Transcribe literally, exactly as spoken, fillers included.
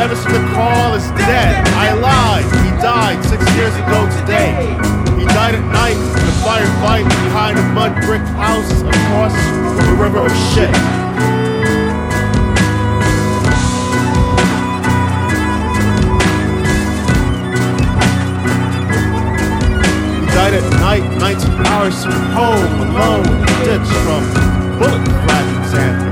Emerson McCall is dead. I lied. He died six years ago today. He died at night in a firefight behind a mud brick house across from a river of shit. He died at night, nineteen hours from home, alone in a ditch from bullet fragments and